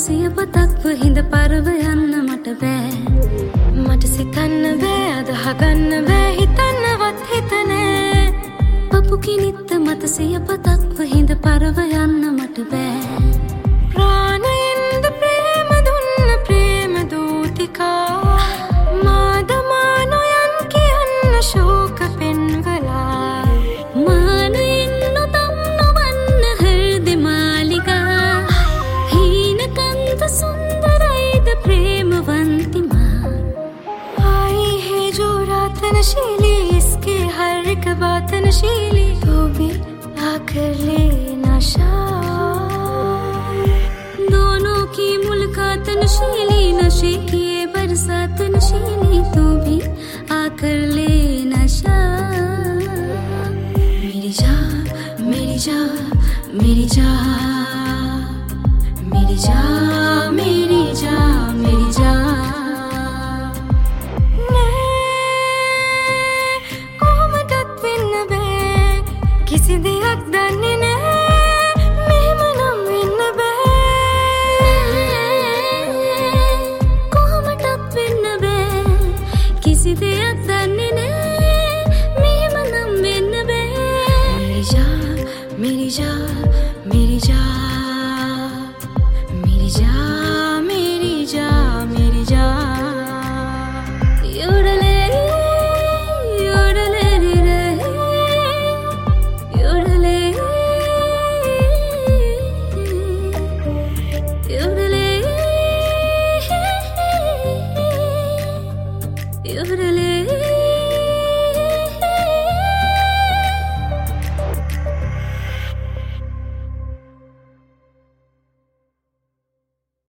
සිය පතක් හිඳ පරව යන්න මට බෑ මට සිතන්න බෑ අදහගන්න බෑ හිතන්නවත් හිත නෑ පපු කිනිත්ත මත සිය පතක් හිඳ පරව යන්න මට බෑ ප්‍රාණයෙන්ද ප්‍රේම දුන්න ප්‍රේම දූතිකා මාදමා නොයන් කියන්න ශෝක පෙන්වලා මානයෙන් නොතම් නොවන්න හෘද මාලිකා හීනකන්ත सुंदराईद प्रेमवंतिमा आई है जो रातनशीली इसके हर एक बात नशीली तो भी आकर ले नशा दोनों की मुलाकात नशीली नशे की